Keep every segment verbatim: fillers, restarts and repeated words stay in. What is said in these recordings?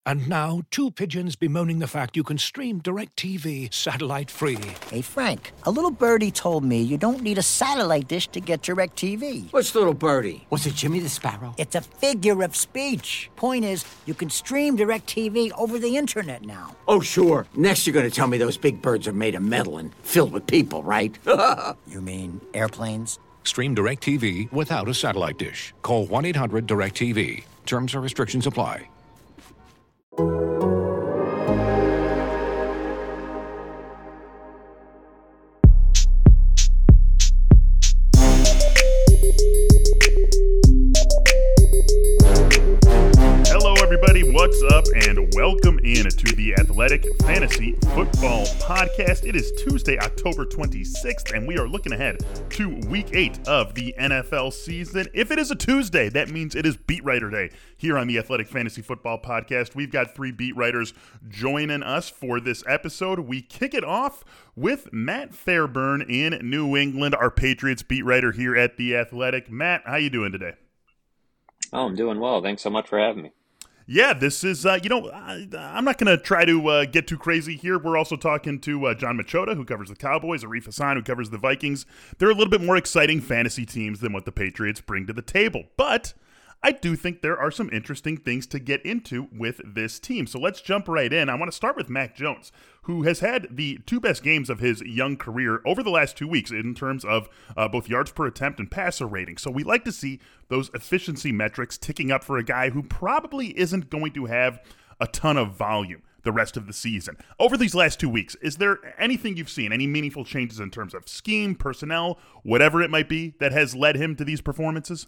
And now, two pigeons bemoaning the fact you can stream DirecTV satellite-free. Hey, Frank, a little birdie told me you don't need a satellite dish to get DirecTV. What's little birdie? Was it Jimmy the Sparrow? It's a figure of speech. Point is, you can stream DirecTV over the internet now. Oh, sure. Next you're going to tell me those big birds are made of metal and filled with people, right? You mean airplanes? Stream DirecTV without a satellite dish. Call one eight hundred direct T V. Terms and restrictions apply. Hello, everybody. What's up? And welcome in to the Athletic Fantasy Football Podcast. It is Tuesday, October twenty-sixth, and we are looking ahead to Week eight of the N F L season. If it is a Tuesday, that means it is Beat Writer Day here on the Athletic Fantasy Football Podcast. We've got three beat writers joining us for this episode. We kick it off with Matt Fairburn in New England, our Patriots beat writer here at the Athletic. Matt, how you doing today? Oh, I'm doing well. Thanks so much for having me. Yeah, this is, uh, you know, I, I'm not going to try to uh, get too crazy here. We're also talking to uh, John Machota, who covers the Cowboys, Arif Hassan, who covers the Vikings. They're a little bit more exciting fantasy teams than what the Patriots bring to the table. But I do think there are some interesting things to get into with this team. So let's jump right in. I want to start with Mac Jones, who has had the two best games of his young career over the last two weeks in terms of uh, both yards per attempt and passer rating. So we like to see those efficiency metrics ticking up for a guy who probably isn't going to have a ton of volume the rest of the season. Over these last two weeks, is there anything you've seen, any meaningful changes in terms of scheme, personnel, whatever it might be, that has led him to these performances?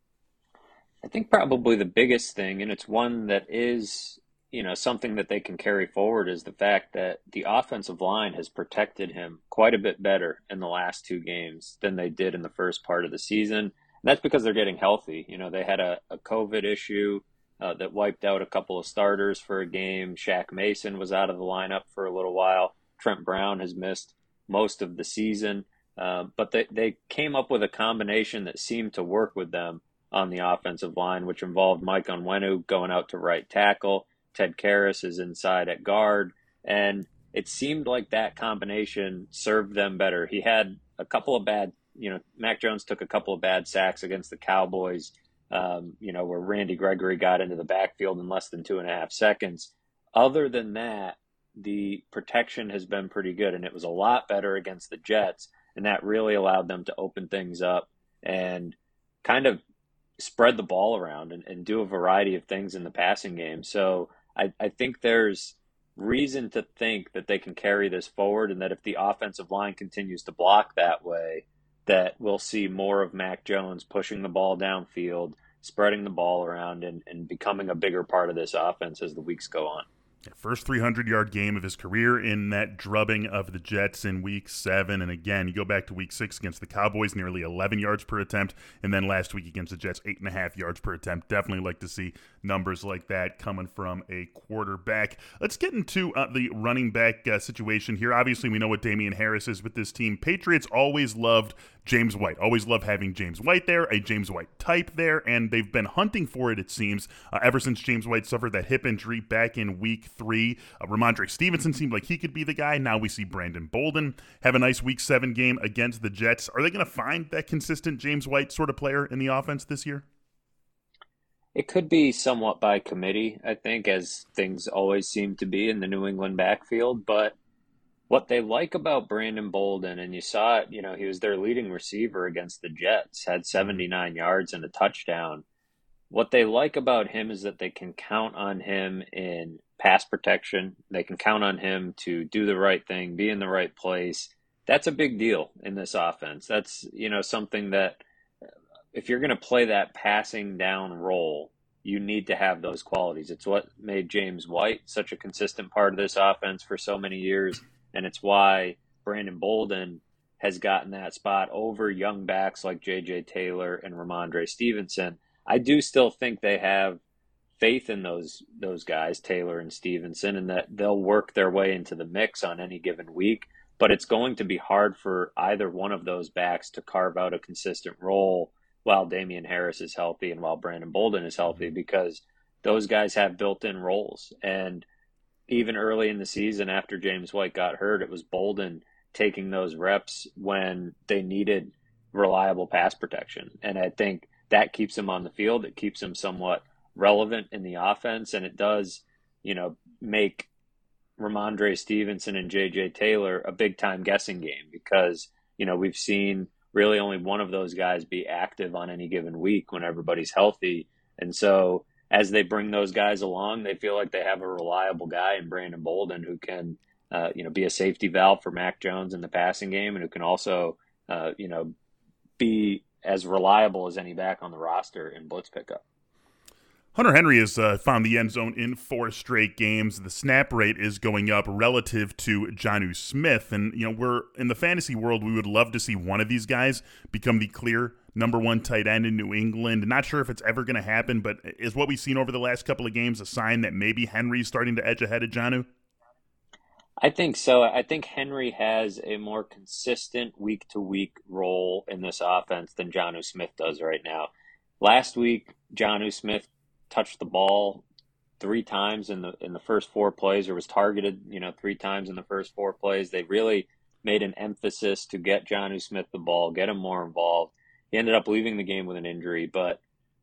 I think probably the biggest thing, and it's one that is, you know, something that they can carry forward, is the fact that the offensive line has protected him quite a bit better in the last two games than they did in the first part of the season. And that's because they're getting healthy. You know, they had a, a COVID issue uh, that wiped out a couple of starters for a game. Shaq Mason was out of the lineup for a little while. Trent Brown has missed most of the season. Uh, but they, they came up with a combination that seemed to work with them on the offensive line, which involved Mike Onwenu going out to right tackle. Ted Karras is inside at guard. And it seemed like that combination served them better. He had a couple of bad, you know, Mac Jones took a couple of bad sacks against the Cowboys, um, you know, where Randy Gregory got into the backfield in less than two and a half seconds. Other than that, the protection has been pretty good, and it was a lot better against the Jets. And that really allowed them to open things up and kind of spread the ball around and, and do a variety of things in the passing game. So I, I think there's reason to think that they can carry this forward, and that if the offensive line continues to block that way, that we'll see more of Mac Jones pushing the ball downfield, spreading the ball around, and, and becoming a bigger part of this offense as the weeks go on. First three hundred yard game of his career in that drubbing of the Jets in week seven. And again, you go back to week six against the Cowboys, nearly eleven yards per attempt. And then last week against the Jets, eight and a half yards per attempt. Definitely like to see numbers like that coming from a quarterback. Let's get into uh, the running back uh, situation here. Obviously, we know what Damian Harris is with this team. Patriots always loved James White. Always love having James White there, a James White type there, and they've been hunting for it, it seems, uh, ever since James White suffered that hip injury back in week three. Uh, Ramondre Stevenson seemed like he could be the guy. Now we see Brandon Bolden have a nice week seven game against the Jets. Are they going to find that consistent James White sort of player in the offense this year? It could be somewhat by committee, I think, as things always seem to be in the New England backfield, but what they like about Brandon Bolden, and you saw it, you know, he was their leading receiver against the Jets, had seventy-nine yards and a touchdown. What they like about him is that they can count on him in pass protection. They can count on him to do the right thing, be in the right place. That's a big deal in this offense. That's, you know, something that if you're going to play that passing down role, you need to have those qualities. It's what made James White such a consistent part of this offense for so many years. And it's why Brandon Bolden has gotten that spot over young backs like J J Taylor and Ramondre Stevenson. I do still think they have faith in those those guys, Taylor and Stevenson, and that they'll work their way into the mix on any given week. But it's going to be hard for either one of those backs to carve out a consistent role while Damian Harris is healthy and while Brandon Bolden is healthy, because those guys have built-in roles. And even early in the season after James White got hurt, it was Bolden taking those reps when they needed reliable pass protection. And I think that keeps him on the field. It keeps him somewhat relevant in the offense. And it does, you know, make Ramondre Stevenson and J J Taylor a big time guessing game because, you know, we've seen really only one of those guys be active on any given week when everybody's healthy. And so as they bring those guys along, they feel like they have a reliable guy in Brandon Bolden who can, uh, you know, be a safety valve for Mac Jones in the passing game and who can also, uh, you know, be as reliable as any back on the roster in blitz pickup. Hunter Henry has uh, found the end zone in four straight games. The snap rate is going up relative to Jonnu Smith. And, you know, we're in the fantasy world, we would love to see one of these guys become the clear number one tight end in New England. Not sure if it's ever going to happen, but is what we've seen over the last couple of games a sign that maybe Henry's starting to edge ahead of Jonnu? I think so. I think Henry has a more consistent week-to-week role in this offense than Jonnu Smith does right now. Last week, Jonnu Smith touched the ball three times in the in the first four plays, or was targeted, you know, three times in the first four plays. They really made an emphasis to get Jonnu Smith the ball, get him more involved. He ended up leaving the game with an injury, but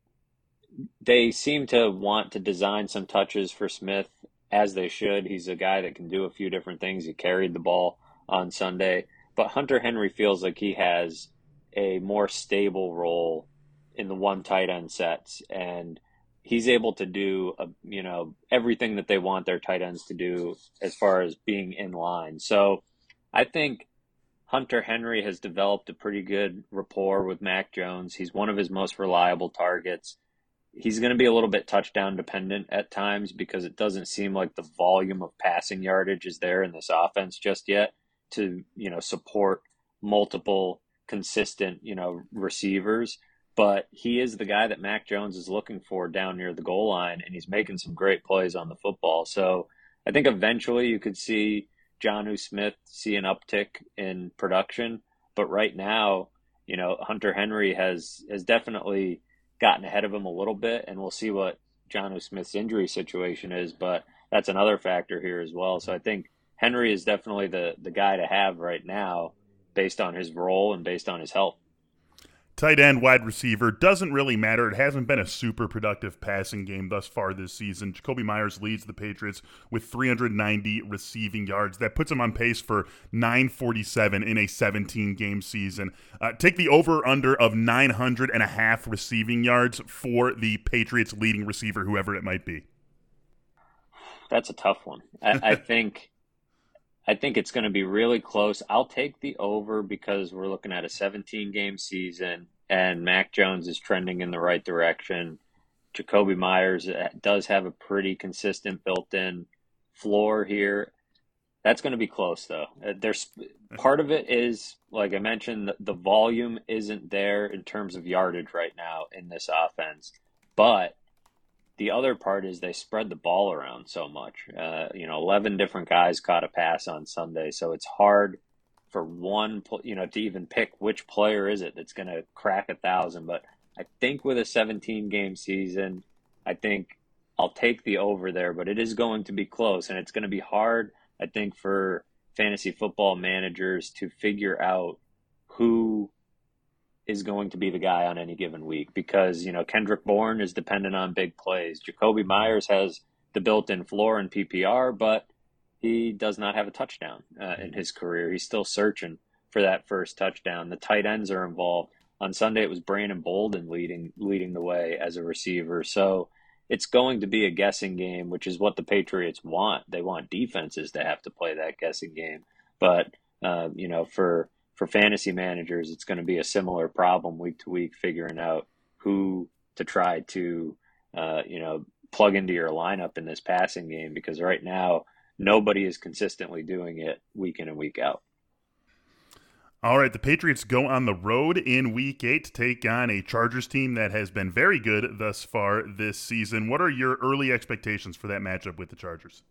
they seem to want to design some touches for Smith, as they should. He's a guy that can do a few different things. He carried the ball on Sunday, but Hunter Henry feels like he has a more stable role in the one tight end sets, and he's able to do, a, you know, everything that they want their tight ends to do as far as being in line. So I think Hunter Henry has developed a pretty good rapport with Mac Jones. He's one of his most reliable targets. He's going to be a little bit touchdown dependent at times because it doesn't seem like the volume of passing yardage is there in this offense just yet to, you know, support multiple consistent, you know, receivers. But he is the guy that Mac Jones is looking for down near the goal line, and he's making some great plays on the football. So I think eventually you could see Jonnu Smith see an uptick in production. But right now, you know, Hunter Henry has has definitely gotten ahead of him a little bit, and we'll see what Jonnu Smith's injury situation is. But that's another factor here as well. So I think Henry is definitely the, the guy to have right now based on his role and based on his health. Tight end, wide receiver, doesn't really matter. It hasn't been a super productive passing game thus far this season. Jakobi Meyers leads the Patriots with three hundred ninety receiving yards. That puts him on pace for nine forty-seven in a seventeen-game season. Uh, take the over-under of nine hundred and a half receiving yards for the Patriots' leading receiver, whoever it might be. That's a tough one. I, I think I think it's going to be really close. I'll take the over because we're looking at a seventeen-game season, and Mac Jones is trending in the right direction. Jakobi Meyers does have a pretty consistent built-in floor here. That's going to be close, though. There's part of it is, like I mentioned, the, the volume isn't there in terms of yardage right now in this offense, but the other part is they spread the ball around so much. Uh, you know, eleven different guys caught a pass on Sunday, so it's hard for one, you know, to even pick which player is it that's going to crack a thousand. But I think with a seventeen-game season, I think I'll take the over there, but it is going to be close, and it's going to be hard, I think, for fantasy football managers to figure out who is going to be the guy on any given week because, you know, Kendrick Bourne is dependent on big plays. Jakobi Meyers has the built-in floor in P P R, but he does not have a touchdown uh, in his career. He's still searching for that first touchdown. The tight ends are involved. On Sunday, it was Brandon Bolden leading leading the way as a receiver. So it's going to be a guessing game, which is what the Patriots want. They want defenses to have to play that guessing game. But, uh, you know, for For fantasy managers, it's going to be a similar problem week to week, figuring out who to try to, uh, you know, plug into your lineup in this passing game, because right now nobody is consistently doing it week in and week out. All right, the Patriots go on the road in week eight to take on a Chargers team that has been very good thus far this season. What are your early expectations for that matchup with the Chargers?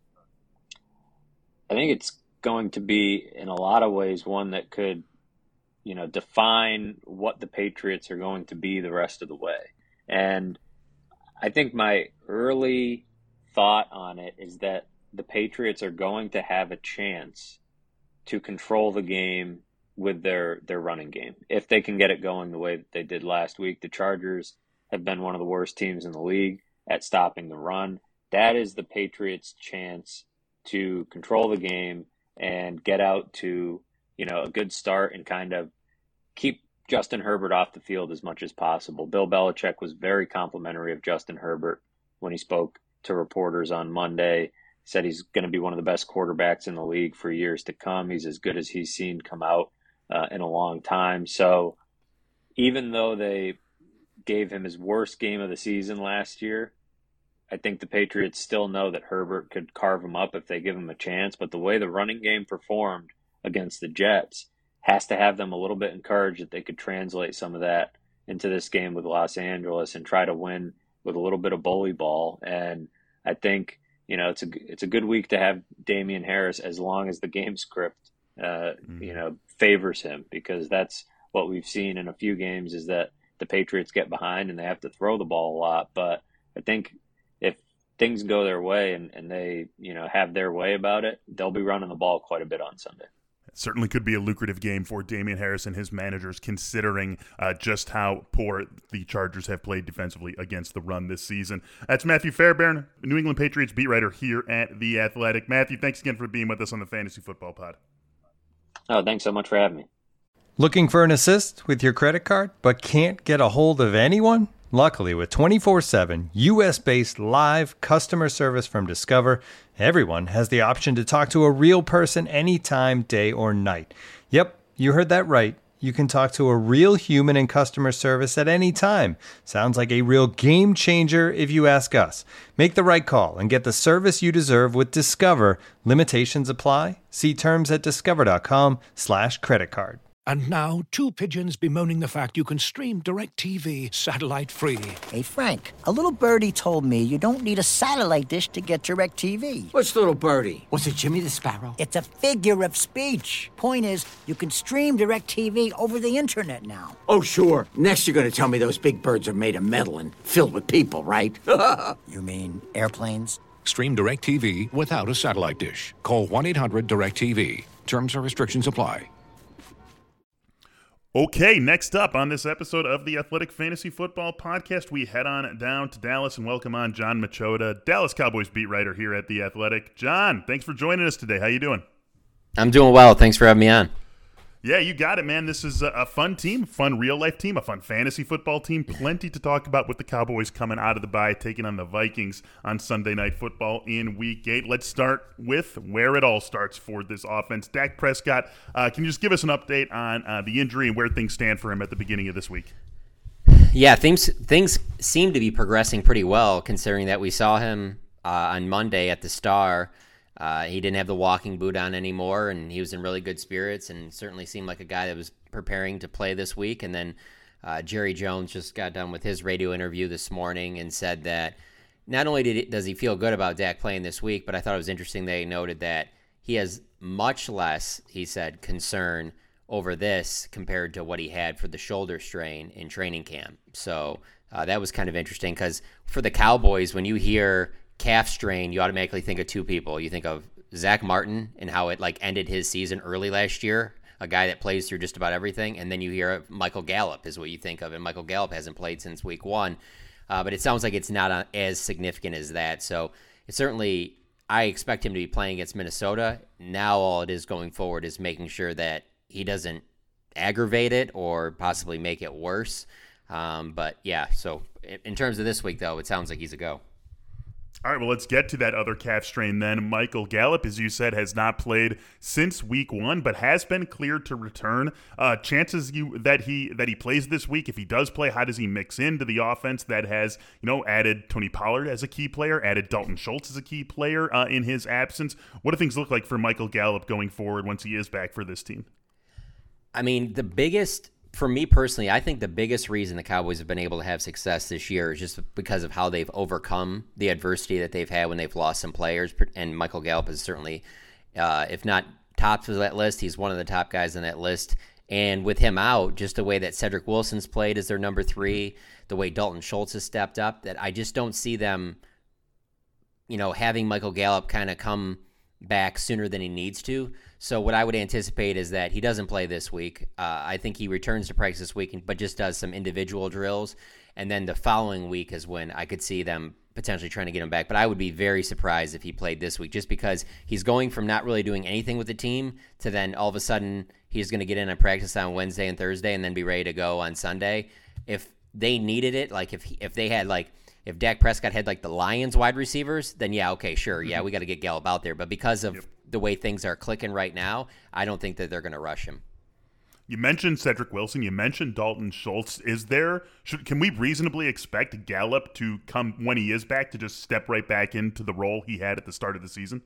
I think it's going to be, in a lot of ways, one that could, you know, define what the Patriots are going to be the rest of the way. And I think my early thought on it is that the Patriots are going to have a chance to control the game with their, their running game. If they can get it going the way that they did last week. The Chargers have been one of the worst teams in the league at stopping the run. That is the Patriots' chance to control the game and get out to, you know, a good start and kind of keep Justin Herbert off the field as much as possible. Bill Belichick was very complimentary of Justin Herbert when he spoke to reporters on Monday. He said he's going to be one of the best quarterbacks in the league for years to come. He's as good as he's seen come out uh, in a long time. So even though they gave him his worst game of the season last year, I think the Patriots still know that Herbert could carve him up if they give him a chance. But the way the running game performed against the Jets has to have them a little bit encouraged that they could translate some of that into this game with Los Angeles and try to win with a little bit of bully ball. And I think, you know, it's a, it's a good week to have Damian Harris as long as the game script, uh, mm-hmm. you know, favors him, because that's what we've seen in a few games is that the Patriots get behind and they have to throw the ball a lot. But I think if things go their way and, and they, you know, have their way about it, they'll be running the ball quite a bit on Sunday. It certainly could be a lucrative game for Damian Harris and his managers, considering uh, just how poor the Chargers have played defensively against the run this season. That's Matthew Fairbairn, New England Patriots beat writer here at The Athletic. Matthew, thanks again for being with us on the Fantasy Football Pod. Oh, thanks so much for having me. Looking for an assist with your credit card, but can't get a hold of anyone? Luckily, with twenty-four seven U S-based live customer service from Discover, everyone has the option to talk to a real person anytime, day or night. Yep, you heard that right. You can talk to a real human in customer service at any time. Sounds like a real game changer if you ask us. Make the right call and get the service you deserve with Discover. Limitations apply. See terms at discover.com slash credit card. And now, two pigeons bemoaning the fact you can stream DirecTV satellite-free. Hey, Frank, a little birdie told me you don't need a satellite dish to get DirecTV. What's little birdie? Was it Jimmy the Sparrow? It's a figure of speech. Point is, you can stream DirecTV over the internet now. Oh, sure. Next you're going to tell me those big birds are made of metal and filled with people, right? You mean airplanes? Stream DirecTV without a satellite dish. Call one eight hundred direct T V. Terms and restrictions apply. Okay, next up on this episode of the Athletic Fantasy Football Podcast, we head on down to Dallas and welcome on Jon Machota, Dallas Cowboys beat writer here at The Athletic. John, thanks for joining us today. How you doing? I'm doing well. Thanks for having me on. Yeah, you got it, man. This is a fun team, fun real-life team, a fun fantasy football team. Plenty to talk about with the Cowboys coming out of the bye, taking on the Vikings on Sunday Night Football in Week eight. Let's start with where it all starts for this offense. Dak Prescott, uh, can you just give us an update on uh, the injury and where things stand for him at the beginning of this week? Yeah, things things seem to be progressing pretty well, considering that we saw him uh, on Monday at the Star. Uh, he didn't have the walking boot on anymore, and he was in really good spirits and certainly seemed like a guy that was preparing to play this week. And then uh, Jerry Jones just got done with his radio interview this morning and said that not only did it, does he feel good about Dak playing this week, but I thought it was interesting that he noted that he has much less, he said, concern over this compared to what he had for the shoulder strain in training camp. So uh, that was kind of interesting because for the Cowboys, when you hear calf strain, you automatically think of two people. You think of Zach Martin and how it like ended his season early last year, a guy that plays through just about everything, and then you hear of Michael Gallup is what you think of, and Michael Gallup hasn't played since week one, uh, but it sounds like it's not as significant as that. So it's certainly, I expect him to be playing against Minnesota. Now all it is going forward is making sure that he doesn't aggravate it or possibly make it worse. Um, but yeah, so in terms of this week, though, it sounds like he's a go. All right, well, let's get to that other calf strain then. Michael Gallup, as you said, has not played since week one, but has been cleared to return. Uh, chances you that he that he plays this week, if he does play, how does he mix into the offense that has, you know, added Tony Pollard as a key player, added Dalton Schultz as a key player uh, in his absence? What do things look like for Michael Gallup going forward once he is back for this team? I mean, the biggest... For me personally, I think the biggest reason the Cowboys have been able to have success this year is just because of how they've overcome the adversity that they've had when they've lost some players. And Michael Gallup is certainly, uh, if not top of that list, he's one of the top guys on that list. And with him out, just the way that Cedric Wilson's played as their number three, the way Dalton Schultz has stepped up, that I just don't see them, you know, having Michael Gallup kind of come back sooner than he needs to. So what I would anticipate is that he doesn't play this week. Uh, I think he returns to practice this week, but just does some individual drills. And then the following week is when I could see them potentially trying to get him back. But I would be very surprised if he played this week, just because he's going from not really doing anything with the team to then all of a sudden he's going to get in and practice on Wednesday and Thursday and then be ready to go on Sunday. If they needed it, like if he, if they had like, if Dak Prescott had like the Lions wide receivers, then yeah, okay, sure. Yeah, we got to get Gallup out there. But because of yep. the way things are clicking right now, I don't think that they're going to rush him. You mentioned Cedric Wilson. You mentioned Dalton Schultz. Is there, should, can we reasonably expect Gallup to come, when he is back, to just step right back into the role he had at the start of the season?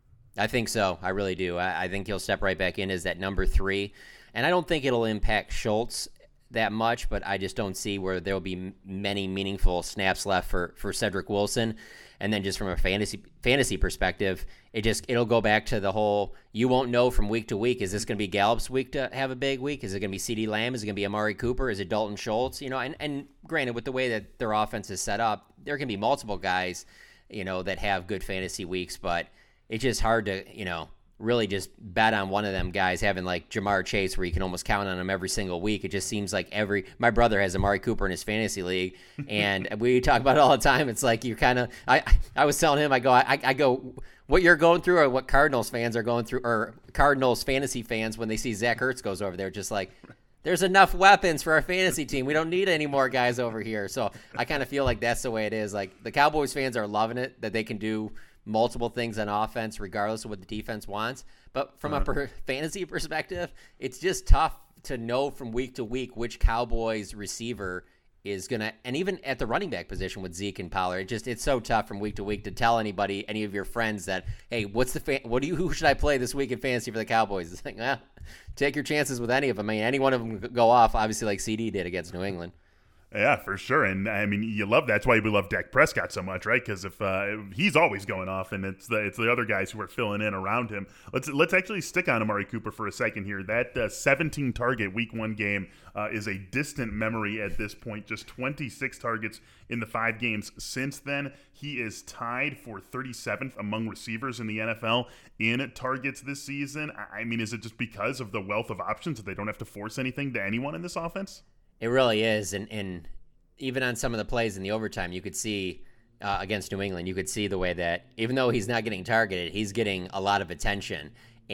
I think so. I really do. I, I think he'll step right back in as that number three. And I don't think it'll impact Schultz that much, but I just don't see where there will be many meaningful snaps left for, for Cedric Wilson. And then just from a fantasy fantasy perspective, it just it'll go back to the whole, you won't know from week to week. Is this going to be Gallup's week to have a big week? Is it going to be CeeDee Lamb? Is it going to be Amari Cooper? Is it Dalton Schultz? You know, and, and granted, with the way that their offense is set up, there can be multiple guys, you know, that have good fantasy weeks, but it's just hard to, you know, really just bet on one of them guys having like Jamar Chase where you can almost count on him every single week. It just seems like every, my brother has Amari Cooper in his fantasy league and we talk about it all the time. It's like you're kind of, I, I was telling him, I go, I, I go, what you're going through or what Cardinals fans are going through, or Cardinals fantasy fans when they see Zach Ertz goes over there, just like, there's enough weapons for our fantasy team. We don't need any more guys over here. So I kind of feel like that's the way it is. Like the Cowboys fans are loving it, that they can do multiple things on offense regardless of what the defense wants. But from uh-huh. a per- fantasy perspective, it's just tough to know from week to week which Cowboys receiver is going to, and even at the running back position with Zeke and Pollard, it just, it's so tough from week to week to tell anybody, any of your friends that, hey, what's the, fan, what do you, who should I play this week in fantasy for the Cowboys? It's like, eh, take your chances with any of them. I mean, any one of them could go off, obviously like C D did against New England. Yeah, for sure. And I mean, you love that's why we love Dak Prescott so much, right? Because if uh, he's always going off, and it's the it's the other guys who are filling in around him. Let's let's actually stick on Amari Cooper for a second here. That uh, seventeen target Week One game uh, is a distant memory at this point. Just twenty-six targets in the five games since then. He is tied for thirty-seventh among receivers in the N F L in targets this season. I mean, is it just because of the wealth of options that they don't have to force anything to anyone in this offense? It really is, and, and even on some of the plays in the overtime, you could see uh, against New England, you could see the way that even though he's not getting targeted, he's getting a lot of attention.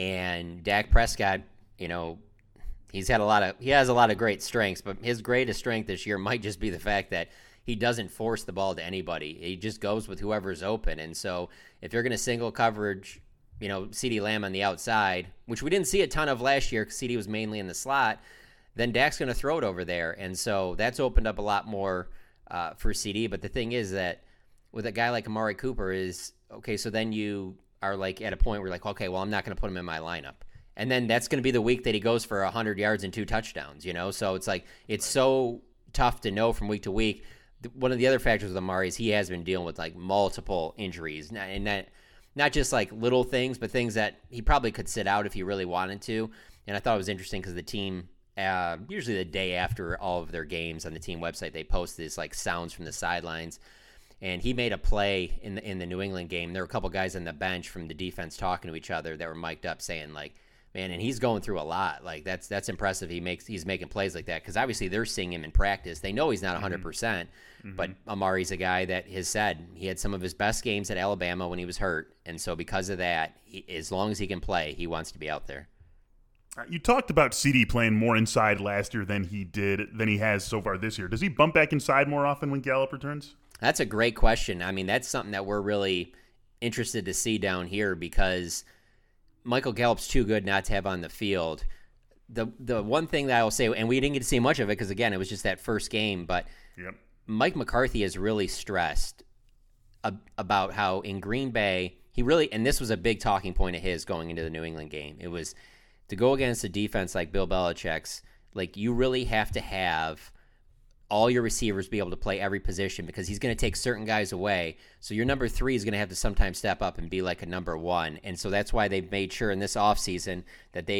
And Dak Prescott, you know, he's had a lot of he has a lot of great strengths, but his greatest strength this year might just be the fact that he doesn't force the ball to anybody. He just goes with whoever's open. And so if you're going to single coverage, you know, CeeDee Lamb on the outside, which we didn't see a ton of last year because CeeDee was mainly in the slot, then Dak's going to throw it over there. And so that's opened up a lot more uh, for C D. But the thing is that with a guy like Amari Cooper is, okay, so then you are like at a point where you're like, okay, well, I'm not going to put him in my lineup. And then that's going to be the week that he goes for one hundred yards and two touchdowns, you know? So it's like, it's so tough to know from week to week. One of the other factors with Amari is he has been dealing with like multiple injuries. And that, not just like little things, but things that he probably could sit out if he really wanted to. And I thought it was interesting because the team, Uh, usually the day after all of their games on the team website, they post this like sounds from the sidelines. And he made a play in the in the New England game. There were a couple guys on the bench from the defense talking to each other that were mic'd up, saying like, "Man," and he's going through a lot. Like that's that's impressive. He makes he's making plays like that because obviously they're seeing him in practice. They know he's not one hundred percent, mm-hmm. but Amari's a guy that has said he had some of his best games at Alabama when he was hurt, and so because of that, he, as long as he can play, he wants to be out there. You talked about C D playing more inside last year than he did than he has so far this year. Does he bump back inside more often when Gallup returns? That's a great question. I mean, that's something that we're really interested to see down here because Michael Gallup's too good not to have on the field. The the one thing that I will say, and we didn't get to see much of it because, again, it was just that first game, but yep. Mike McCarthy has really stressed ab- about how in Green Bay, he really, and this was a big talking point of his going into the New England game, it was to go against a defense like Bill Belichick's, like you really have to have all your receivers be able to play every position because he's going to take certain guys away. So your number three is going to have to sometimes step up and be like a number one. And so that's why they've made sure in this offseason that they've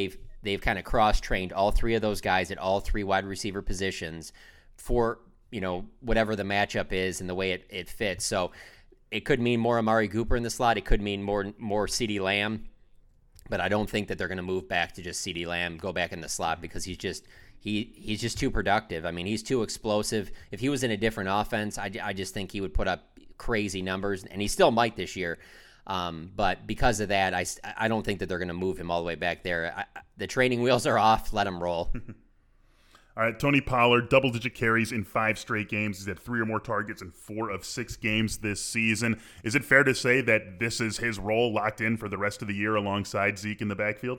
they've kind of cross-trained all three of those guys at all three wide receiver positions for, you know, whatever the matchup is and the way it, it fits. So it could mean more Amari Cooper in the slot. It could mean more more CeeDee Lamb. But I don't think that they're going to move back to just CeeDee Lamb, go back in the slot, because he's just he he's just too productive. I mean, he's too explosive. If he was in a different offense, I, I just think he would put up crazy numbers, and he still might this year. Um, but because of that, I, I don't think that they're going to move him all the way back there. I, the training wheels are off. Let him roll. All right, Tony Pollard, double-digit carries in five straight games. He's had three or more targets in four of six games this season. Is it fair to say that this is his role locked in for the rest of the year alongside Zeke in the backfield?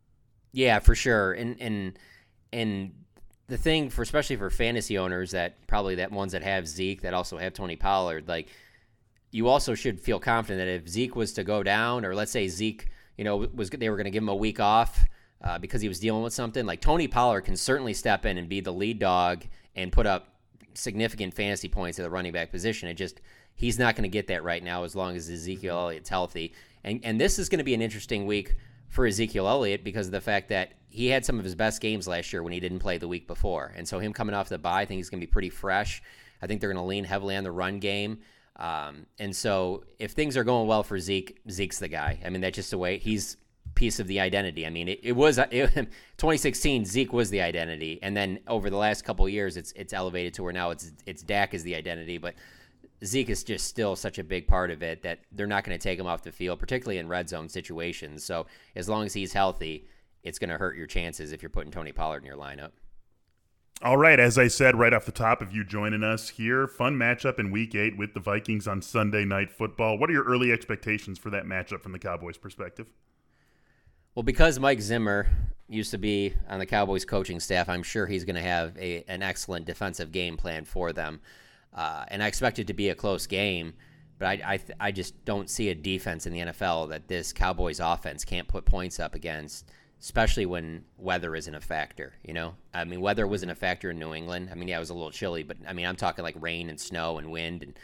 Yeah, for sure. And and and the thing for especially for fantasy owners that probably that ones that have Zeke that also have Tony Pollard, like you also should feel confident that if Zeke was to go down, or let's say Zeke, you know, was they were going to give him a week off. Uh, because he was dealing with something, like Tony Pollard can certainly step in and be the lead dog and put up significant fantasy points at the running back position. It just, he's not going to get that right now as long as Ezekiel Elliott's healthy. And and this is going to be an interesting week for Ezekiel Elliott because of the fact that he had some of his best games last year when he didn't play the week before. And so him coming off the bye, I think he's going to be pretty fresh. I think they're going to lean heavily on the run game. Um, and so if things are going well for Zeke, Zeke's the guy. I mean, that's just the way he's piece of the identity. I mean, it, it was it, twenty sixteen. Zeke was the identity, and then over the last couple of years, it's it's elevated to where now it's it's Dak is the identity. But Zeke is just still such a big part of it that they're not going to take him off the field, particularly in red zone situations. So as long as he's healthy, it's going to hurt your chances if you're putting Tony Pollard in your lineup. All right, as I said right off the top of you joining us here, fun matchup in Week eight with the Vikings on Sunday Night Football. What are your early expectations for that matchup from the Cowboys' perspective? Well, because Mike Zimmer used to be on the Cowboys coaching staff, I'm sure he's going to have a, an excellent defensive game plan for them. Uh, and I expect it to be a close game, but I, I, I just don't see a defense in the N F L that this Cowboys offense can't put points up against, especially when weather isn't a factor, you know? I mean, weather wasn't a factor in New England. I mean, yeah, it was a little chilly, but I mean, I'm talking like rain and snow and wind and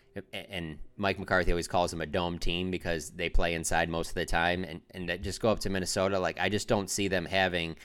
And Mike McCarthy always calls them a dome team because they play inside most of the time. And, and that just go up to Minnesota. Like, I just don't see them having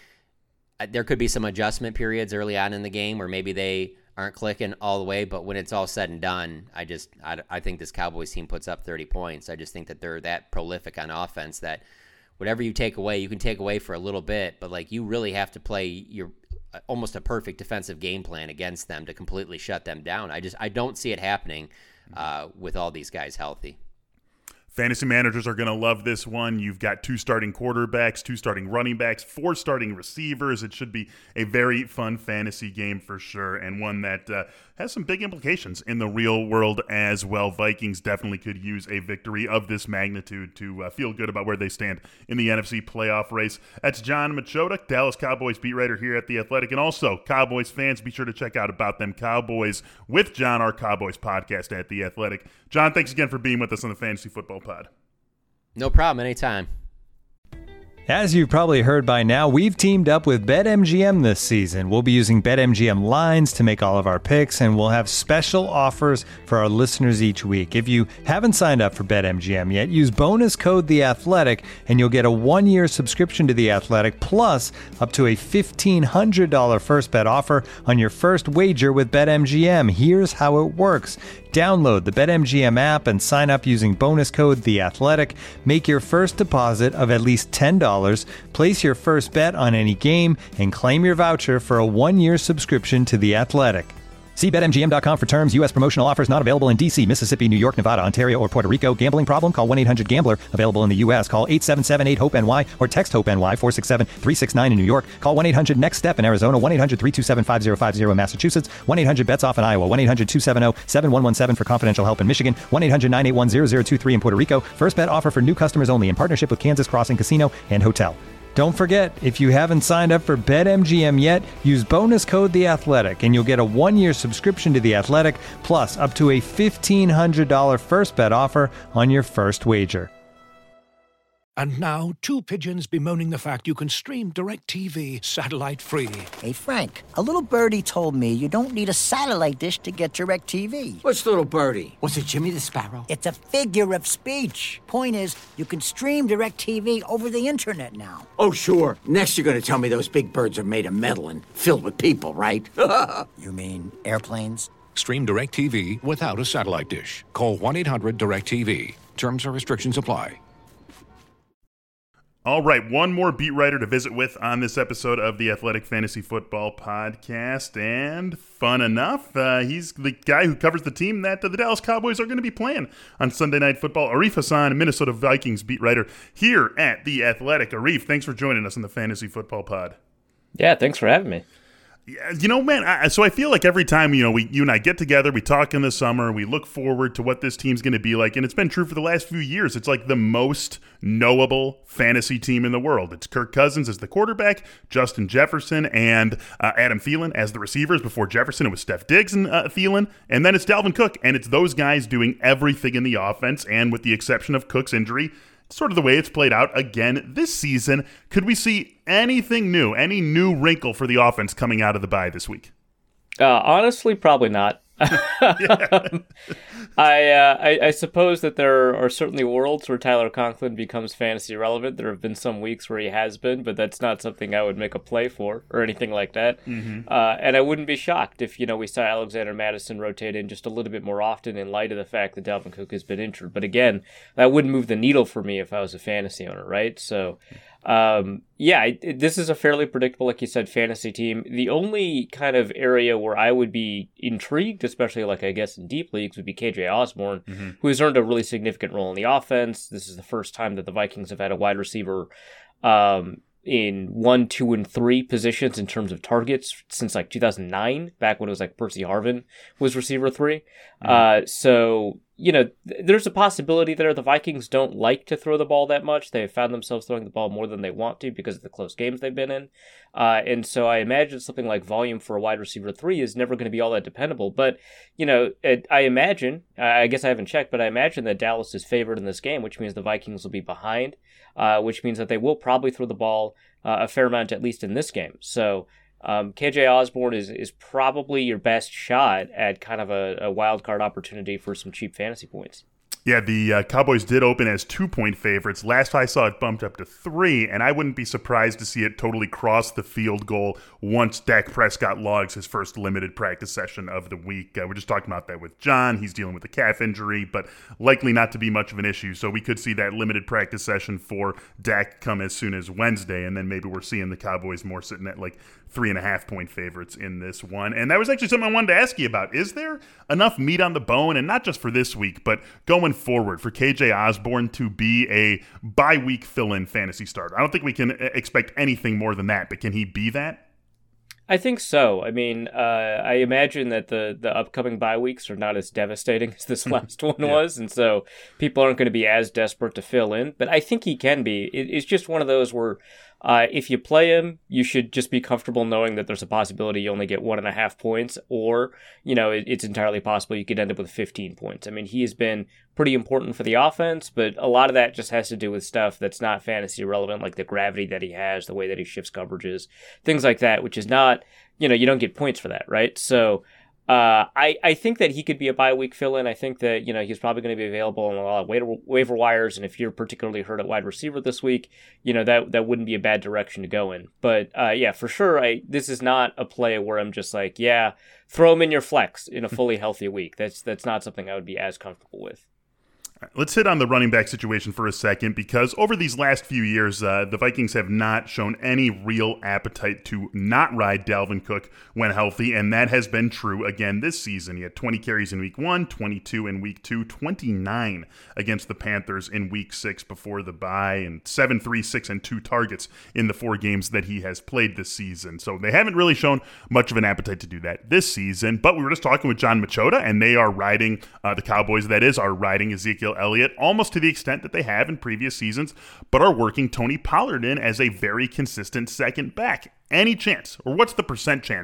– there could be some adjustment periods early on in the game where maybe they aren't clicking all the way. But when it's all said and done, I just I, I think this Cowboys team puts up thirty points. I just think that they're that prolific on offense that whatever you take away, you can take away for a little bit. But, like, you really have to play your almost a perfect defensive game plan against them to completely shut them down. I just I don't see it happening. Uh, with all these guys healthy. Fantasy managers are going to love this one. You've got two starting quarterbacks, two starting running backs, four starting receivers. It should be a very fun fantasy game for sure, and one that uh, has some big implications in the real world as well. Vikings definitely could use a victory of this magnitude to uh, feel good about where they stand in the N F C playoff race. That's John Machota, Dallas Cowboys beat writer here at The Athletic, and also Cowboys fans, be sure to check out About Them Cowboys with John, our Cowboys podcast at The Athletic. John, thanks again for being with us on the Fantasy Football Pod. No problem, anytime. As you've probably heard by now, we've teamed up with BetMGM this season. We'll be using BetMGM lines to make all of our picks, and we'll have special offers for our listeners each week. If you haven't signed up for BetMGM yet, use bonus code The Athletic, and you'll get a one-year subscription to The Athletic, plus up to a fifteen hundred dollars first bet offer on your first wager with BetMGM. Here's how it works. Download the BetMGM app and sign up using bonus code The Athletic. Make your first deposit of at least ten dollars, place your first bet on any game, and claim your voucher for a one-year subscription to The Athletic. See Bet M G M dot com for terms. U S promotional offers not available in D C, Mississippi, New York, Nevada, Ontario, or Puerto Rico. Gambling problem? Call one eight hundred gambler. Available in the U S. Call eight seven seven eight hope N Y or text HOPE-NY four six seven three six nine in New York. Call one eight hundred next step in Arizona. one eight hundred three two seven five zero five zero in Massachusetts. one eight hundred bets off in Iowa. one eight hundred two seven zero seven one one seven for confidential help in Michigan. one eight hundred nine eight one zero zero two three in Puerto Rico. First bet offer for new customers only in partnership with Kansas Crossing Casino and Hotel. Don't forget, if you haven't signed up for BetMGM yet, use bonus code The Athletic, and you'll get a one-year subscription to The Athletic, plus up to a fifteen hundred dollars first bet offer on your first wager. And now, two pigeons bemoaning the fact you can stream DirecTV satellite-free. Hey, Frank, a little birdie told me you don't need a satellite dish to get DirecTV. What's little birdie? Was it Jimmy the Sparrow? It's a figure of speech. Point is, you can stream DirecTV over the internet now. Oh, sure. Next you're going to tell me those big birds are made of metal and filled with people, right? You mean airplanes? Stream DirecTV without a satellite dish. Call one eight hundred direct T V. Terms and restrictions apply. All right, one more beat writer to visit with on this episode of the Athletic Fantasy Football Podcast, and fun enough, uh, he's the guy who covers the team that uh, the Dallas Cowboys are going to be playing on Sunday Night Football. Arif Hassan, Minnesota Vikings beat writer here at the Athletic. Arif, thanks for joining us on the Fantasy Football Pod. Yeah, thanks for having me. Yeah, you know, man, I, so I feel like every time, you know, we, you and I get together, we talk in the summer, we look forward to what this team's going to be like, and it's been true for the last few years. It's like the most knowable fantasy team in the world. It's Kirk Cousins as the quarterback, Justin Jefferson, and uh, Adam Thielen as the receivers. Before Jefferson, it was Steph Diggs and uh, Thielen, and then it's Dalvin Cook, and it's those guys doing everything in the offense, and with the exception of Cook's injury, sort of the way it's played out again this season. Could we see anything new, any new wrinkle for the offense coming out of the bye this week? Uh, honestly, probably not. I, uh, I I suppose that there are certainly worlds where Tyler Conklin becomes fantasy relevant. There have been some weeks where he has been, but that's not something I would make a play for or anything like that. Mm-hmm. Uh, and I wouldn't be shocked if, you know, we saw Alexander Mattison rotate in just a little bit more often in light of the fact that Dalvin Cook has been injured. But again, that wouldn't move the needle for me if I was a fantasy owner, right? So Um, yeah, it, this is a fairly predictable, like you said, fantasy team. The only kind of area where I would be intrigued, especially like I guess in deep leagues, would be K J Osborne, mm-hmm. who has earned a really significant role in the offense. This is the first time that the Vikings have had a wide receiver um, in one, two, and three positions in terms of targets since like two thousand nine, back when it was like Percy Harvin was receiver three. Mm-hmm. Uh, so, you know, th- there's a possibility there. The Vikings don't like to throw the ball that much. They've found themselves throwing the ball more than they want to because of the close games they've been in. Uh, and so I imagine something like volume for a wide receiver three is never going to be all that dependable. But, you know, it, I imagine, I guess I haven't checked, but I imagine that Dallas is favored in this game, which means the Vikings will be behind, uh, which means that they will probably throw the ball uh, a fair amount, at least in this game. So Um, K J Osborne is, is probably your best shot at kind of a, a wild card opportunity for some cheap fantasy points. Yeah, the uh, Cowboys did open as two-point favorites. Last I saw it bumped up to three, and I wouldn't be surprised to see it totally cross the field goal once Dak Prescott logs his first limited practice session of the week. Uh, we're just talking about that with John. He's dealing with a calf injury, but likely not to be much of an issue. So we could see that limited practice session for Dak come as soon as Wednesday, and then maybe we're seeing the Cowboys more sitting at like three and a half point favorites in this one. And that was actually something I wanted to ask you about. Is there enough meat on the bone, and not just for this week, but going forward for K J Osborne to be a bye-week fill-in fantasy starter? I don't think we can expect anything more than that, but can he be that? I think so. I mean, uh, I imagine that the, the upcoming bye weeks are not as devastating as this last one yeah. was, and so people aren't going to be as desperate to fill in. But I think he can be. It, it's just one of those where uh, if you play him, you should just be comfortable knowing that there's a possibility you only get one and a half points, or, you know, it, it's entirely possible you could end up with fifteen points. I mean, he has been pretty important for the offense, but a lot of that just has to do with stuff that's not fantasy relevant, like the gravity that he has, the way that he shifts coverages, things like that, which is not, you know, you don't get points for that, right? So uh, I, I think that he could be a bye week fill-in. I think that, you know, he's probably going to be available on a lot of waiver, waiver wires, and if you're particularly hurt at wide receiver this week, you know, that that wouldn't be a bad direction to go in. But uh, yeah, for sure, I this is not a play where I'm just like, yeah, throw him in your flex in a fully healthy week. That's that's not something I would be as comfortable with. Let's hit on the running back situation for a second, because over these last few years, uh, the Vikings have not shown any real appetite to not ride Dalvin Cook when healthy, and that has been true again this season. He had twenty carries in week one, twenty-two in week two, twenty-nine against the Panthers in week six before the bye, and seven, three, six, and two targets in the four games that he has played this season. So they haven't really shown much of an appetite to do that this season, but we were just talking with John Machota, and they are riding, uh, the Cowboys, that is, are riding Ezekiel Elliott almost to the extent that they have in previous seasons, but are working Tony Pollard in as a very consistent second back. Any chance, or what's the percent chance,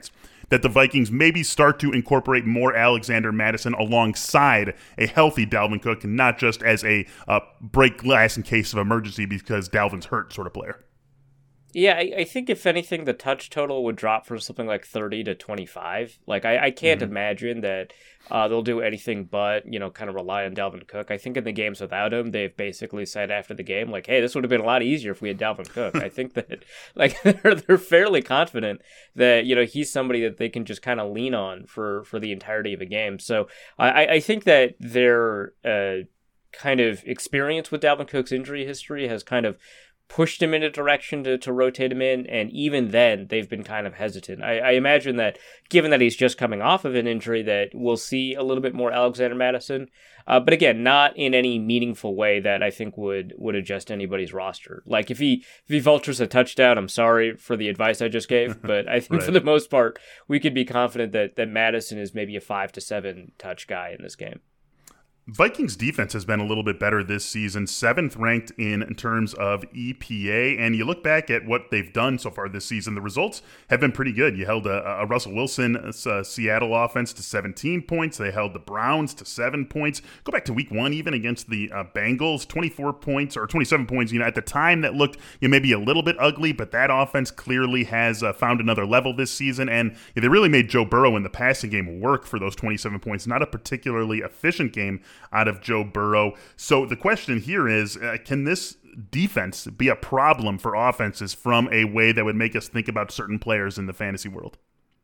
that the Vikings maybe start to incorporate more Alexander Mattison alongside a healthy Dalvin Cook, and not just as a uh, break glass in case of emergency because Dalvin's hurt sort of player. Yeah, I, I think if anything, the touch total would drop from something like thirty to twenty-five. Like, I, I can't mm-hmm. imagine that uh, they'll do anything but, you know, kind of rely on Dalvin Cook. I think in the games without him, they've basically said after the game, like, hey, this would have been a lot easier if we had Dalvin Cook. I think that, like, they're, they're fairly confident that, you know, he's somebody that they can just kind of lean on for, for the entirety of a game. So I, I think that their uh, kind of experience with Dalvin Cook's injury history has kind of pushed him in a direction to, to rotate him in, and even then they've been kind of hesitant. I, I imagine that given that he's just coming off of an injury, that we'll see a little bit more Alexander Mattison, uh, but again, not in any meaningful way that I think would would adjust anybody's roster. Like if he if he vultures a touchdown, I'm sorry for the advice I just gave, but I think right. for the most part we could be confident that that Mattison is maybe a five to seven touch guy in this game. Vikings defense has been a little bit better this season, seventh ranked in, in terms of E P A, and you look back at what they've done so far this season, the results have been pretty good. You held a, a Russell Wilson uh, Seattle offense to seventeen points. They held the Browns to seven points. Go back to week one even against the uh, Bengals, twenty-four points or twenty-seven points. You know, at the time that looked you know, maybe a little bit ugly, but that offense clearly has uh, found another level this season, and yeah, they really made Joe Burrow in the passing game work for those twenty-seven points. Not a particularly efficient game out of Joe Burrow. So the question here is, uh, can this defense be a problem for offenses from a way that would make us think about certain players in the fantasy world?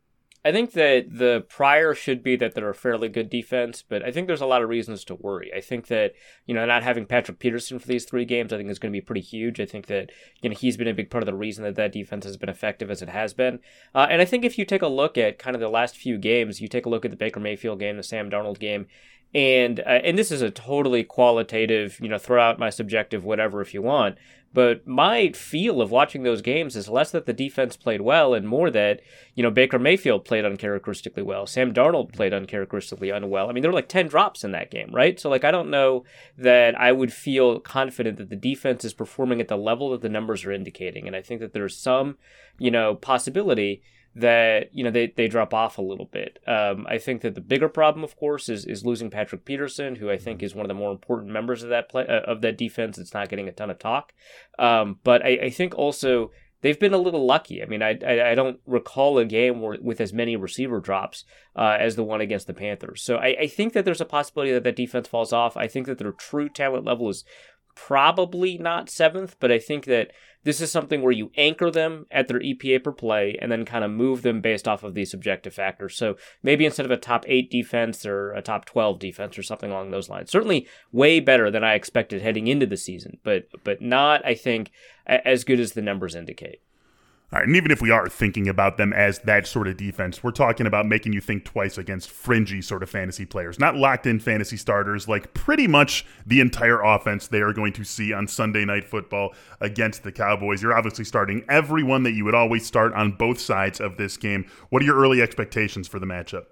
I think that the prior should be that they're a fairly good defense, but I think there's a lot of reasons to worry. I think that, you know, not having Patrick Peterson for these three games, I think is going to be pretty huge. I think that, you know, he's been a big part of the reason that that defense has been effective as it has been. Uh, and I think if you take a look at kind of the last few games, you take a look at the Baker Mayfield game, the Sam Darnold game, And uh, and this is a totally qualitative, you know, throw out my subjective whatever if you want. But my feel of watching those games is less that the defense played well and more that, you know, Baker Mayfield played uncharacteristically well. Sam Darnold played uncharacteristically unwell. I mean, there were like ten drops in that game, right? So, like, I don't know that I would feel confident that the defense is performing at the level that the numbers are indicating. And I think that there's some, you know, possibility that, you know, they, they drop off a little bit. Um, I think that the bigger problem, of course, is is losing Patrick Peterson, who I think is one of the more important members of that play, uh, of that defense. It's not getting a ton of talk. Um, but I, I think also they've been a little lucky. I mean, I I, I don't recall a game where, with as many receiver drops uh, as the one against the Panthers. So I, I think that there's a possibility that that defense falls off. I think that their true talent level is probably not seventh, but I think that this is something where you anchor them at their E P A per play and then kind of move them based off of these subjective factors. So maybe instead of a top eight defense or a top twelve defense or something along those lines. Certainly way better than I expected heading into the season, but but not, I think, as good as the numbers indicate. All right, and even if we are thinking about them as that sort of defense, we're talking about making you think twice against fringy sort of fantasy players, not locked-in fantasy starters, like pretty much the entire offense they are going to see on Sunday Night Football against the Cowboys. You're obviously starting everyone that you would always start on both sides of this game. What are your early expectations for the matchup?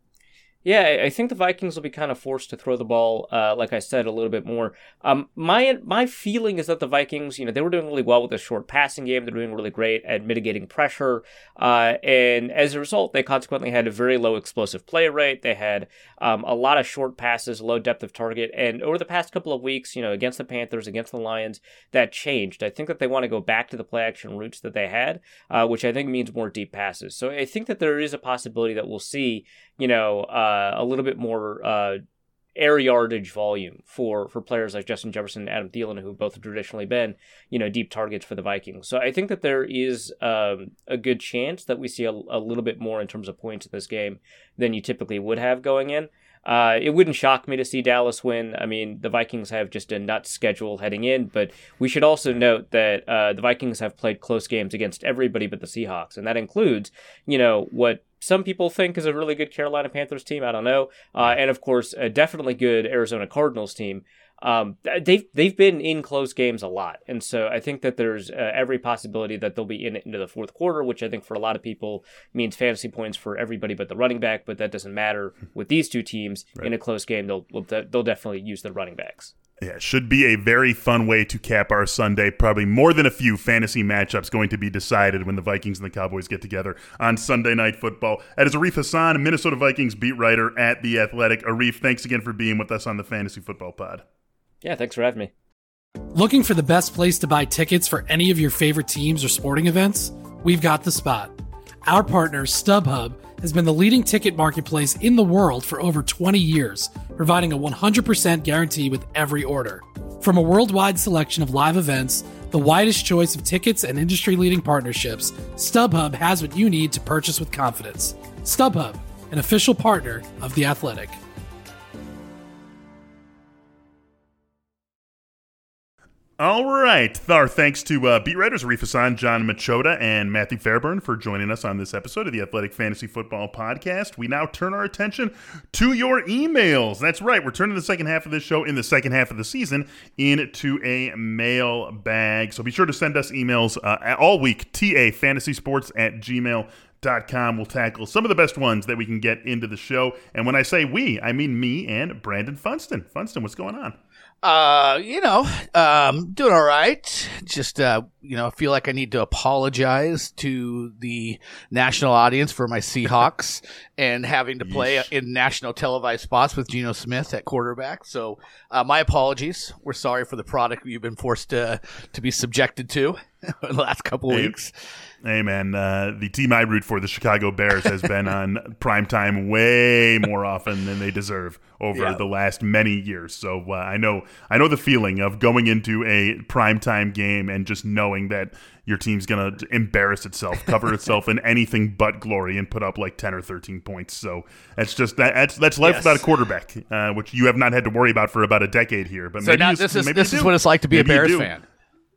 Yeah, I think the Vikings will be kind of forced to throw the ball, uh, like I said, a little bit more. Um, my my feeling is that the Vikings, you know, they were doing really well with the short passing game. They're doing really great at mitigating pressure. Uh, and as a result, they consequently had a very low explosive play rate. They had um, a lot of short passes, low depth of target. And over the past couple of weeks, you know, against the Panthers, against the Lions, that changed. I think that they want to go back to the play action roots that they had, uh, which I think means more deep passes. So I think that there is a possibility that we'll see, you know, uh, a little bit more uh, air yardage volume for, for players like Justin Jefferson and Adam Thielen, who both have traditionally been, you know, deep targets for the Vikings. So I think that there is um, a good chance that we see a, a little bit more in terms of points in this game than you typically would have going in. Uh, it wouldn't shock me to see Dallas win. I mean, the Vikings have just a nuts schedule heading in, but we should also note that uh, the Vikings have played close games against everybody but the Seahawks, and that includes, you know, what some people think is a really good Carolina Panthers team. I don't know. Uh, and of course, a definitely good Arizona Cardinals team. Um, they've they've been in close games a lot, and so I think that there's uh, every possibility that they'll be in it into the fourth quarter, which I think for a lot of people means fantasy points for everybody but the running back. But that doesn't matter with these two teams right. In a close game. They'll they'll definitely use the running backs. Yeah, should be a very fun way to cap our Sunday. Probably more than a few fantasy matchups going to be decided when the Vikings and the Cowboys get together on Sunday Night Football. That is Arif Hassan, Minnesota Vikings beat writer at The Athletic. Arif, thanks again for being with us on the Fantasy Football Pod. Yeah, thanks for having me. Looking for the best place to buy tickets for any of your favorite teams or sporting events? We've got the spot. Our partner, StubHub, has been the leading ticket marketplace in the world for over twenty years, providing a one hundred percent guarantee with every order. From a worldwide selection of live events, the widest choice of tickets and industry-leading partnerships, StubHub has what you need to purchase with confidence. StubHub, an official partner of The Athletic. All right. Our thanks to uh, beat writers Arif Hassan, John Machota, and Matthew Fairburn for joining us on this episode of the Athletic Fantasy Football Podcast. We now turn our attention to your emails. That's right. We're turning the second half of this show in the second half of the season into a mail bag. So be sure to send us emails uh, all week, tafantasysports at gmail dot com. We'll tackle some of the best ones that we can get into the show. And when I say we, I mean me and Brandon Funston. Funston, what's going on? Uh, you know, um, doing all right. Just, uh, you know, I feel like I need to apologize to the national audience for my Seahawks and having to play Yeesh. in national televised spots with Geno Smith at quarterback. So, uh, my apologies. We're sorry for the product you've been forced to, to be subjected to in the last couple of hey, weeks. Hey, man, uh, the team I root for, the Chicago Bears, has been on primetime way more often than they deserve over yeah. the last many years. So uh, I know I know the feeling of going into a primetime game and just knowing that your team's going to embarrass itself, cover itself in anything but glory, and put up like ten or thirteen points. So that's just that, that's that's life yes. without a quarterback, uh, which you have not had to worry about for about a decade here. But so maybe now you, this is maybe this you is do. what it's like to be maybe a Bears fan.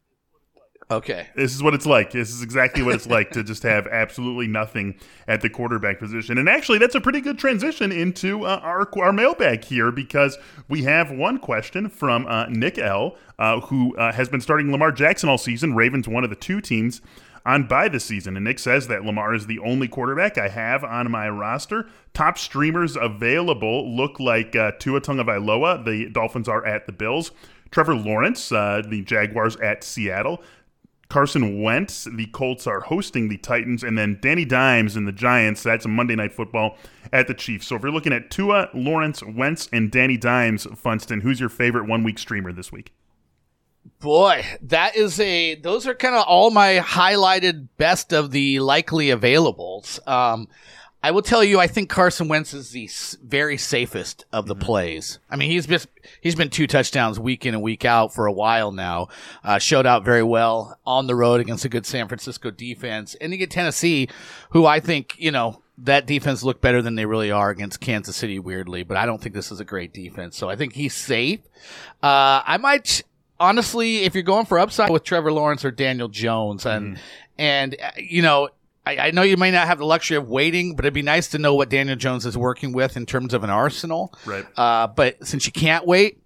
Okay. This is what it's like. This is exactly what it's like to just have absolutely nothing at the quarterback position. And actually, that's a pretty good transition into uh, our our mailbag here, because we have one question from uh, Nick L., uh, who uh, has been starting Lamar Jackson all season. Ravens, one of the two teams on bye this season. And Nick says that Lamar is the only quarterback I have on my roster. Top streamers available look like uh, Tua Tagovailoa. The Dolphins are at the Bills. Trevor Lawrence, uh, the Jaguars at Seattle. Carson Wentz, the Colts are hosting the Titans, and then Danny Dimes and the Giants. That's a Monday Night Football at the Chiefs. So if you're looking at Tua, Lawrence, Wentz, and Danny Dimes, Funston, who's your favorite one-week streamer this week? Boy, that is a. Those are kind of all my highlighted best of the likely availables. Um, I will tell you, I think Carson Wentz is the very safest of the mm-hmm. plays. I mean, he's been he's been two touchdowns week in and week out for a while now. Uh, showed out very well on the road against a good San Francisco defense, and you get Tennessee, who I think you know that defense looked better than they really are against Kansas City. Weirdly, but I don't think this is a great defense, so I think he's safe. Uh, I might honestly, if you're going for upside with Trevor Lawrence or Daniel Jones, and mm-hmm. and uh, you know. I know you may not have the luxury of waiting, but it'd be nice to know what Daniel Jones is working with in terms of an arsenal. Right. Uh, but since you can't wait,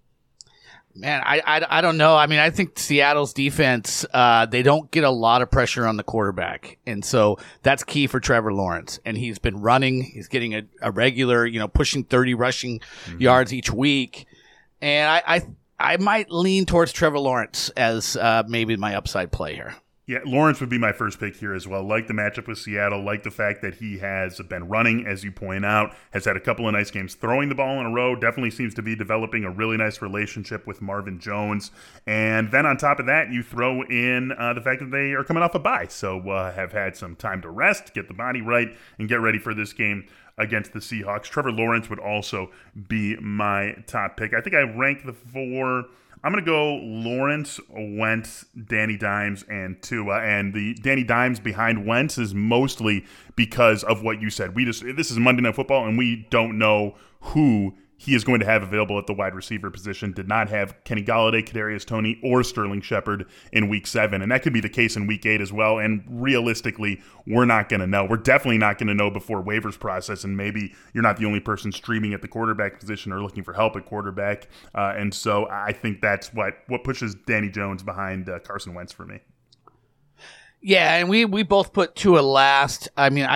man, I, I, I don't know. I mean, I think Seattle's defense, uh, they don't get a lot of pressure on the quarterback. And so that's key for Trevor Lawrence. And he's been running. He's getting a, a regular, you know, pushing thirty rushing mm-hmm. yards each week. And I, I, I might lean towards Trevor Lawrence as uh, maybe my upside play here. Yeah, Lawrence would be my first pick here as well. Like the matchup with Seattle, like the fact that he has been running, as you point out, has had a couple of nice games throwing the ball in a row, definitely seems to be developing a really nice relationship with Marvin Jones. And then on top of that, you throw in uh, the fact that they are coming off a bye, so uh, have had some time to rest, get the body right, and get ready for this game against the Seahawks. Trevor Lawrence would also be my top pick. I think I rank the four... I'm going to go Lawrence, Wentz, Danny Dimes, and Tua. And the Danny Dimes behind Wentz is mostly because of what you said. We just this is Monday Night Football, and we don't know who he is going to have available at the wide receiver position. Did not have Kenny Golladay, Kadarius Toney, or Sterling Shepard in week seven. And that could be the case in week eight as well. And realistically, we're not going to know. We're definitely not going to know before waivers process. And maybe you're not the only person streaming at the quarterback position or looking for help at quarterback. Uh, and so I think that's what, what pushes Danny Jones behind uh, Carson Wentz for me. Yeah, and we, we both put Tua last. I mean, I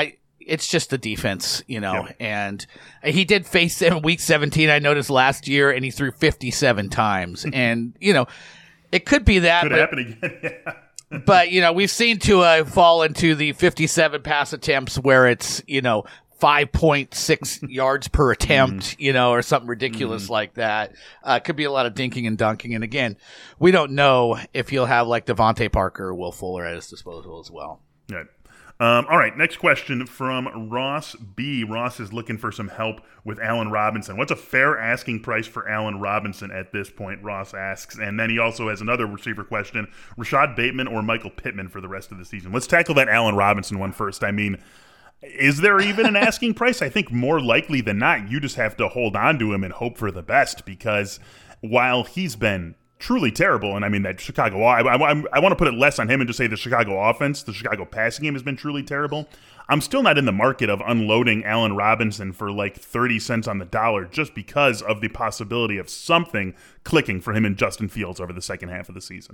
it's just the defense, you know. Yep. And he did face him in week seventeen, I noticed last year, and he threw fifty-seven times. And, you know, it could be that. Could but, happen again, yeah. But, you know, we've seen Tua fall into the fifty-seven pass attempts where it's, you know, five point six yards per attempt, mm. you know, or something ridiculous mm. like that. Uh, could be a lot of dinking and dunking. And again, we don't know if he'll have like Devontae Parker or Will Fuller at his disposal as well. Right. Um, all right, next question from Ross B. Ross is looking for some help with Allen Robinson. What's a fair asking price for Allen Robinson at this point, Ross asks. And then he also has another receiver question, Rashad Bateman or Michael Pittman for the rest of the season. Let's tackle that Allen Robinson one first. I mean, is there even an asking price? I think more likely than not, you just have to hold on to him and hope for the best, because while he's been truly terrible, and I mean that Chicago, I, I, I want to put it less on him and just say the Chicago offense, the Chicago passing game has been truly terrible. I'm still not in the market of unloading Allen Robinson for like thirty cents on the dollar just because of the possibility of something clicking for him and Justin Fields over the second half of the season.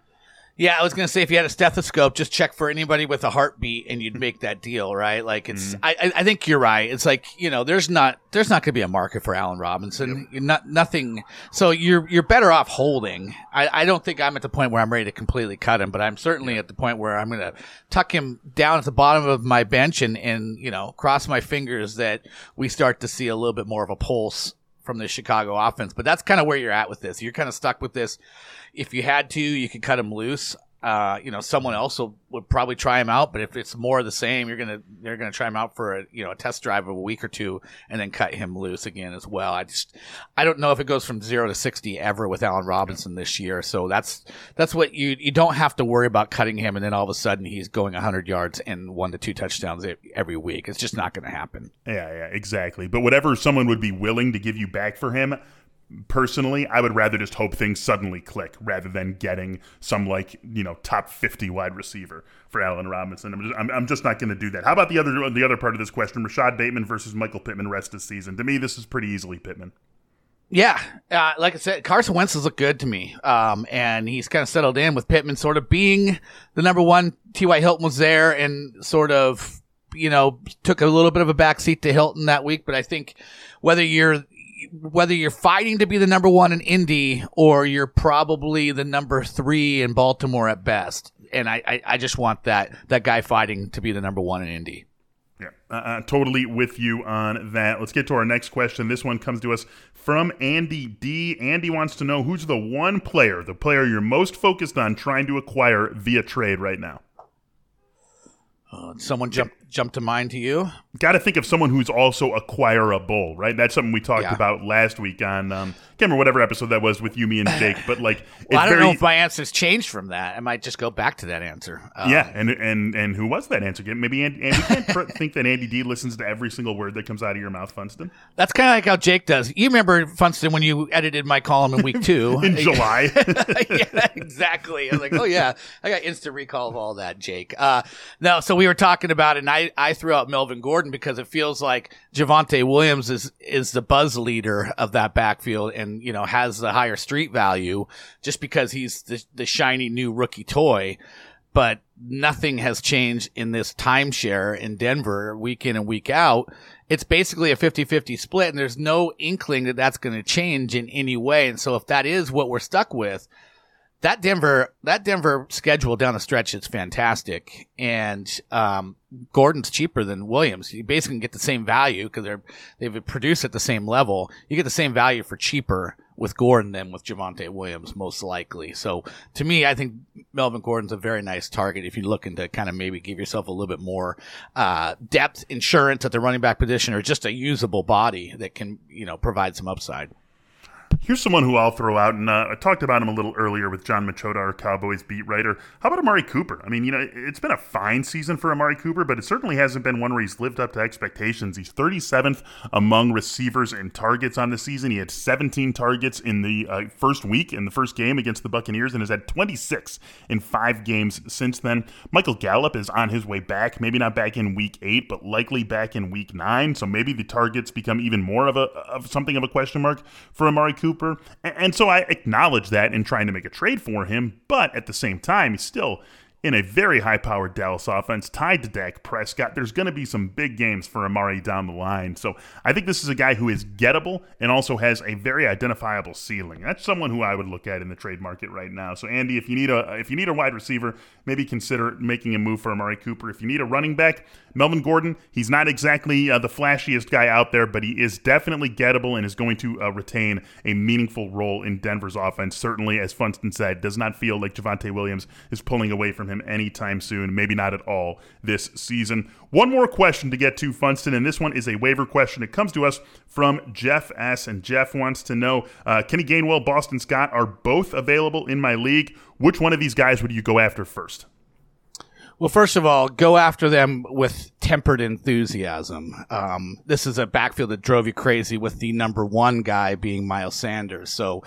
Yeah, I was going to say, if you had a stethoscope, just check for anybody with a heartbeat and you'd make that deal, right? Like, it's, mm. I, I think you're right. It's like, you know, there's not, there's not going to be a market for Allen Robinson. Yep. You're not, nothing. So you're, you're better off holding. I, I don't think I'm at the point where I'm ready to completely cut him, but I'm certainly at the point where I'm going to tuck him down at the bottom of my bench and, and, you know, cross my fingers that we start to see a little bit more of a pulse from the Chicago offense. But that's kind of where you're at with this. You're kind of stuck with this. If you had to, you could cut him loose. Uh, you know, someone else will, would probably try him out, but if it's more of the same, you're gonna they're gonna try him out for a you know a test drive of a week or two, and then cut him loose again as well. I just I don't know if it goes from zero to sixty ever with Allen Robinson this year. So that's that's what you you don't have to worry about cutting him, and then all of a sudden he's going one hundred yards and one to two touchdowns every week. It's just not going to happen. Yeah, yeah, exactly. But whatever someone would be willing to give you back for him, personally, I would rather just hope things suddenly click rather than getting some, like, you know, top fifty wide receiver for Allen Robinson. I'm just, I'm, I'm just not going to do that. How about the other the other part of this question, Rashad Bateman versus Michael Pittman rest of the season? To me, this is pretty easily Pittman. Yeah, uh, like I said, Carson Wentz has looked good to me, um, and he's kind of settled in with Pittman sort of being the number one. T Y. Hilton was there and sort of, you know, took a little bit of a backseat to Hilton that week, but I think whether you're whether you're fighting to be the number one in Indy or you're probably the number three in Baltimore at best. And I, I, I just want that, that guy fighting to be the number one in Indy. Yeah, uh, uh, totally with you on that. Let's get to our next question. This one comes to us from Andy D. Andy wants to know, who's the one player, the player you're most focused on trying to acquire via trade right now? Uh, someone jump jump to mind to you? Got to think of someone who's also acquirable, right? That's something we talked yeah. about last week on, um, I can't remember whatever episode that was with you, me, and Jake, but like, well, it's I don't very, know if my answer's changed from that. I might just go back to that answer. Um, yeah, and and and who was that answer? Maybe Andy, Andy can't pr- think that Andy D listens to every single word that comes out of your mouth, Funston. That's kind of like how Jake does. You remember, Funston, when you edited my column in week two. in July. Yeah, exactly. I was like, oh yeah, I got instant recall of all that, Jake. Uh, no, so we were talking about it, and I, I threw out Melvin Gordon because it feels like Javonte Williams is, is the buzz leader of that backfield and, you know, has the higher street value just because he's the, the shiny new rookie toy. But nothing has changed in this timeshare in Denver week in and week out. It's basically a fifty-fifty split, and there's no inkling that that's going to change in any way. And so if that is what we're stuck with, That Denver, that Denver schedule down the stretch is fantastic, and um, Gordon's cheaper than Williams. You basically can get the same value because they're they've produced at the same level. You get the same value for cheaper with Gordon than with Javonte Williams, most likely. So to me, I think Melvin Gordon's a very nice target if you're looking to kind of maybe give yourself a little bit more uh, depth insurance at the running back position, or just a usable body that can, you know, provide some upside. Here's someone who I'll throw out, and uh, I talked about him a little earlier with John Machota, our Cowboys beat writer. How about Amari Cooper? I mean, you know, it's been a fine season for Amari Cooper, but it certainly hasn't been one where he's lived up to expectations. He's thirty-seventh among receivers in targets on the season. He had seventeen targets in the uh, first week, in the first game against the Buccaneers, and has had twenty-six in five games since then. Michael Gallup is on his way back, maybe not back in week eight, but likely back in week nine, so maybe the targets become even more of a of something of a question mark for Amari Cooper. And so I acknowledge that in trying to make a trade for him, but at the same time, he's still in a very high-powered Dallas offense tied to Dak Prescott. There's going to be some big games for Amari down the line. So I think this is a guy who is gettable and also has a very identifiable ceiling. That's someone who I would look at in the trade market right now. So Andy, if you need a if you need a wide receiver, maybe consider making a move for Amari Cooper. If you need a running back, Melvin Gordon, he's not exactly uh, the flashiest guy out there, but he is definitely gettable and is going to uh, retain a meaningful role in Denver's offense. Certainly, as Funston said, does not feel like Javonte Williams is pulling away from him anytime soon, maybe not at all this season. One more question to get to, Funston, and this one is a waiver question. It comes to us from Jeff S., and Jeff wants to know, uh, Kenny Gainwell, Boston Scott are both available in my league. Which one of these guys would you go after first? Well, first of all, go after them with tempered enthusiasm. Um, this is a backfield that drove you crazy with the number one guy being Miles Sanders. So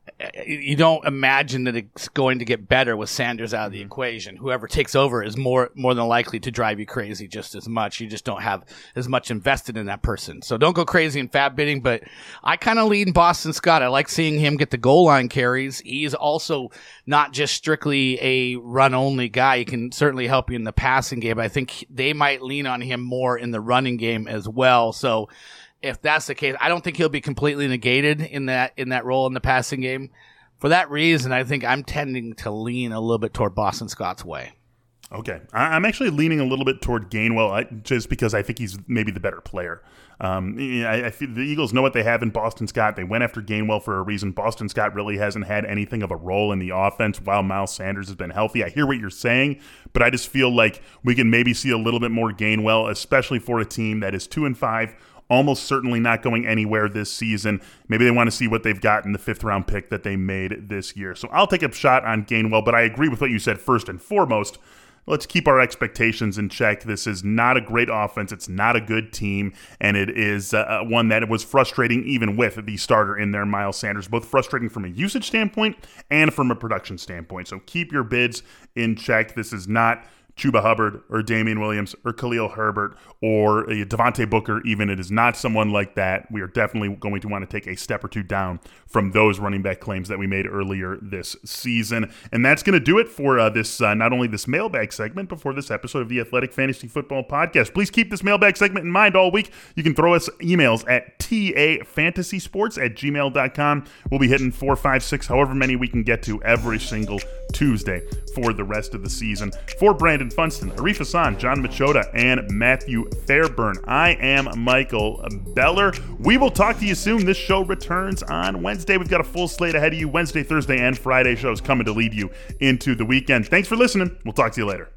you don't imagine that it's going to get better with Sanders out of the equation. Whoever takes over is more more than likely to drive you crazy just as much. You just don't have as much invested in that person. So don't go crazy in fab bidding, but I kind of lean Boston Scott. I like seeing him get the goal line carries. He's also not just strictly a run-only guy. He can certainly help you in the passing game. I think they might lean on him more in the running game as well. So if that's the case, I don't think he'll be completely negated in that in that role in the passing game. For that reason, I think I'm tending to lean a little bit toward Boston Scott's way. Okay. I'm actually leaning a little bit toward Gainwell just because I think he's maybe the better player. Um, I, I feel the Eagles know what they have in Boston Scott. They went after Gainwell for a reason. Boston Scott really hasn't had anything of a role in the offense while Miles Sanders has been healthy. I hear what you're saying, but I just feel like we can maybe see a little bit more Gainwell, especially for a team that is two and five, almost certainly not going anywhere this season. Maybe they want to see what they've got in the fifth round pick that they made this year. So I'll take a shot on Gainwell, but I agree with what you said first and foremost. Let's keep our expectations in check. This is not a great offense. It's not a good team, and it is uh, one that was frustrating even with the starter in there, Miles Sanders, both frustrating from a usage standpoint and from a production standpoint. So keep your bids in check. This is not Chuba Hubbard or Damian Williams or Khalil Herbert or uh, Devontae Booker even. It is not someone like that. We are definitely going to want to take a step or two down from those running back claims that we made earlier this season. And that's going to do it for uh, this, uh, not only this mailbag segment, but for this episode of the Athletic Fantasy Football Podcast. Please keep this mailbag segment in mind all week. You can throw us emails at tafantasysports at gmail dot com. We'll be hitting four, five, six, however many we can get to every single Tuesday for the rest of the season. For Brandon Funston, Arif Hassan, John Machota, and Matthew Fairburn, I am Michael Beller. We will talk to you soon. This show returns on Wednesday. We've got a full slate ahead of you. Wednesday, Thursday, and Friday shows coming to lead you into the weekend. Thanks for listening. We'll talk to you later.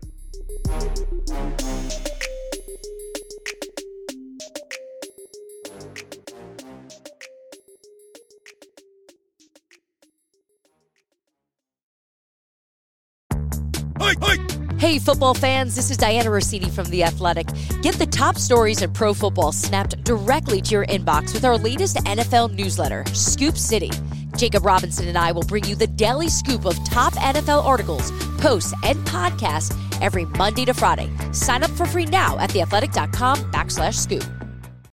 Hey, football fans, this is Diana Rossini from The Athletic. Get the top stories in pro football snapped directly to your inbox with our latest N F L newsletter, Scoop City. Jacob Robinson and I will bring you the daily scoop of top N F L articles, posts, and podcasts every Monday to Friday. Sign up for free now at theathletic.com backslash scoop.